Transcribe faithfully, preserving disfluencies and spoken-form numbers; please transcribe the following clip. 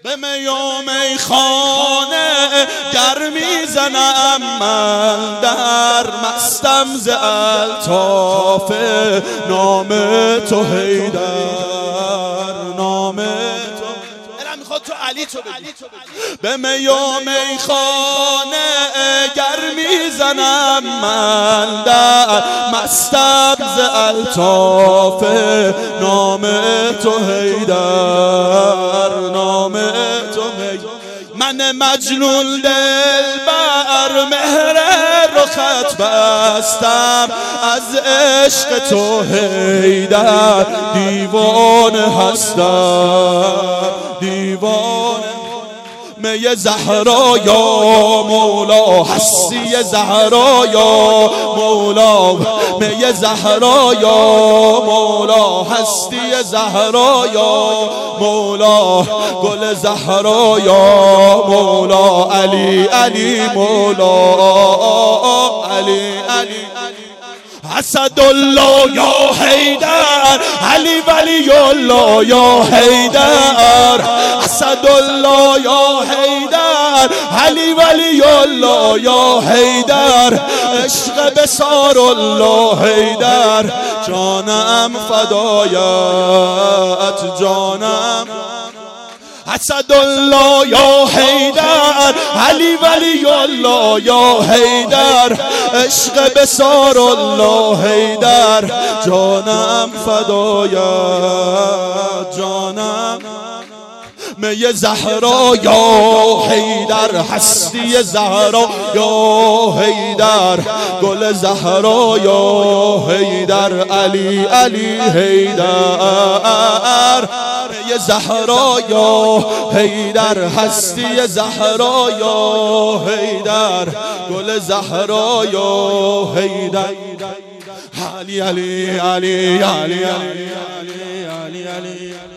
به می و میخانه گر میزنم من در مستم ز الطاف نام تو حیدر، نام تو دلم میخواد تو علی تو بگی. به می و میخانه گر میزنم من در مستم ز الطاف نام تو حیدر، نام تو حیدر. من مجنون دل بر مهر رخت بستم از عشق تو حیدر، دیوانه هستم دیوانه. می زهرا یا مولا هستی زهرا یا مولا، می زهرا یا مولا هستی زهرا یا مولا، گل زهرا یا مولا، علی علی مولا، علی علی اسد الله یا حیدر، علی ولی الله یا حیدر، اسد الله یا حیدر، علی ولی الله یا حیدر، عشق بسار الله حیدر، جانم فدایت جانم. اسد الله یا حیدر، علی ولی الله یا حیدر، عشق بسار الله حیدر، جانم فدایت جانم. می زهرا یا حیدر هستی زهرا یا حیدر، گل زهرا یا حیدر، علی علی حیدر. می زهرا یا حیدر هستی زهرا یا حیدر، گل زهرا یا حیدر، علی علی علی علی علی علی علی.